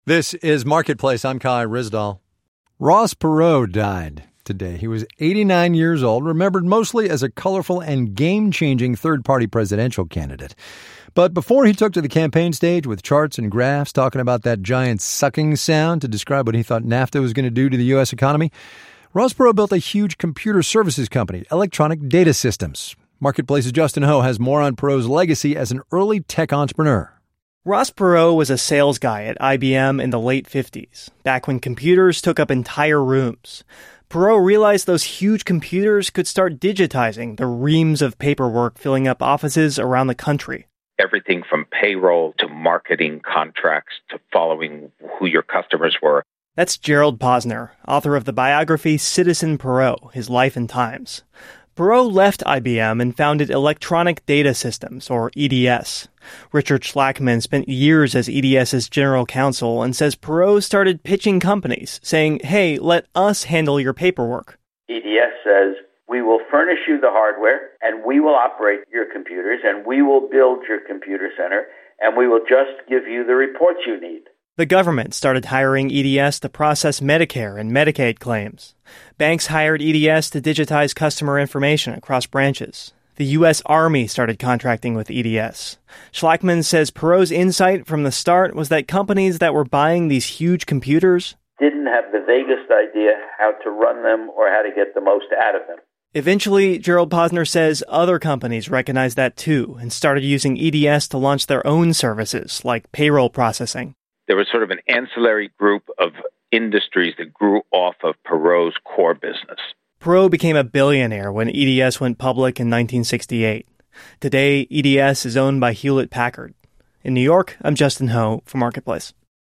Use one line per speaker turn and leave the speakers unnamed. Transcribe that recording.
This is Marketplace. I'm Kai Ryssdal. Ross Perot died today. He was 89 years old, remembered mostly as a colorful and game-changing third-party presidential candidate. But before he took to the campaign stage with charts and graphs talking about that giant sucking sound to describe what he thought NAFTA was going to do to the U.S. economy, Ross Perot built a huge computer services company, Electronic Data Systems. Marketplace's Justin Ho has more on Perot's legacy as an early tech entrepreneur.
Ross Perot was a sales guy at IBM in the late 50s, back when computers took up entire rooms. Perot realized those huge computers could start digitizing the reams of paperwork filling up offices around the country.
Everything from payroll to marketing contracts to following who your customers were.
That's Gerald Posner, author of the biography Citizen Perot, His Life and Times. Perot left IBM and founded Electronic Data Systems, or EDS. Richard Schlackman spent years as EDS's general counsel and says Perot started pitching companies, saying, hey, let us handle your paperwork.
EDS says, we will furnish you the hardware, and we will operate your computers, and we will build your computer center, and we will just give you the reports you need.
The government started hiring EDS to process Medicare and Medicaid claims. Banks hired EDS to digitize customer information across branches. The U.S. Army started contracting with EDS. Schlackman says Perot's insight from the start was that companies that were buying these huge computers
didn't have the vaguest idea how to run them or how to get the most out of them.
Eventually, Gerald Posner says other companies recognized that too and started using EDS to launch their own services, like payroll processing.
There was sort of an ancillary group of industries that grew off of Perot's core business.
Perot became a billionaire when EDS went public in 1968. Today, EDS is owned by Hewlett-Packard. In New York, I'm Justin Ho for Marketplace.